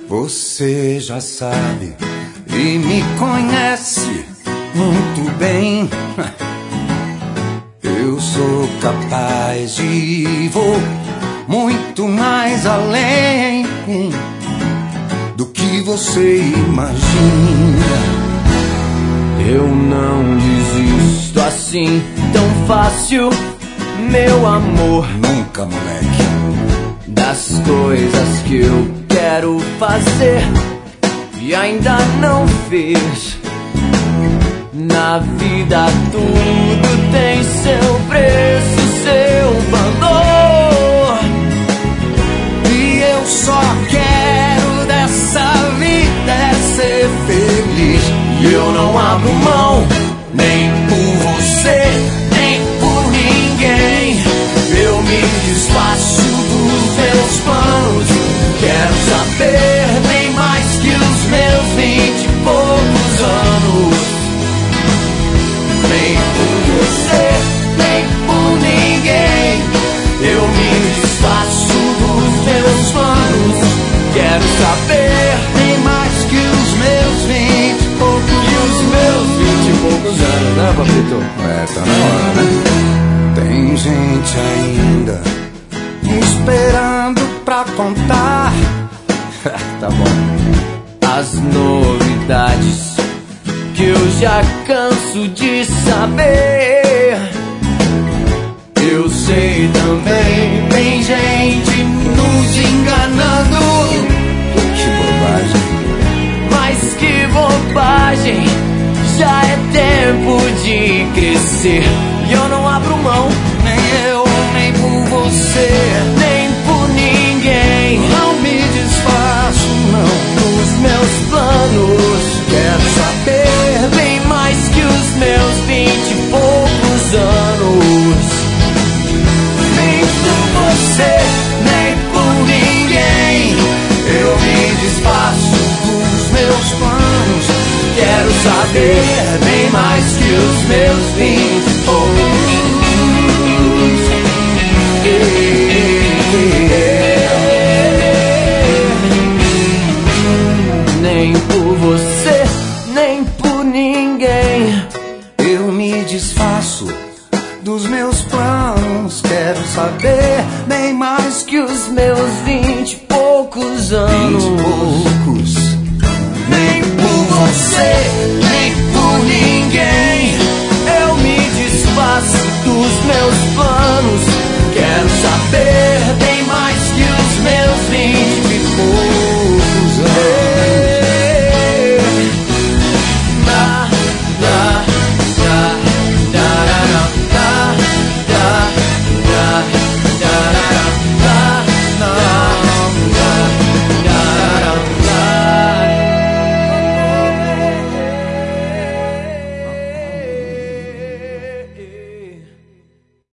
Você já sabe e me conhece muito bem. Eu sou capaz de ir, vou muito mais além do que você imagina. Eu não desisto assim tão fácil, meu amor. Nunca, moleque. Das coisas que eu quero fazer e ainda não fiz. Na vida tudo tem seu preço, seu valor. E eu só quero dessa vida é ser feliz. E eu não abro mão, nem por você, nem por ninguém. Eu me desfaço dos meus planos. Quero saber bem mais que os meus 20 e poucos anos. Nem por você, nem por ninguém. Eu me desfaço dos meus planos. Quero saber bem mais que os meus 20 e poucos anos. E os meus 20 e poucos anos, né, Papito? Tá na hora, né? Tem gente ainda me esperando pra contar. Tá bom. As novidades que eu já canso de saber. Eu sei também, tem gente nos enganando. Que bobagem. Mas que bobagem, já é tempo de crescer. E eu não abro mão, Nem eu, nem por você, nem por ninguém. não me desfaço, não. Dos meus planos, quero saber bem mais que os meus 20 e poucos anos. Nem por você, nem por ninguém. Eu me desfaço Os meus planos, Quero saber bem mais que os meus 20 e poucos. Nem por você, nem por ninguém. eu me desfaço dos meus planos. Quero saber bem mais que Que os meus 20 e poucos 20 anos. e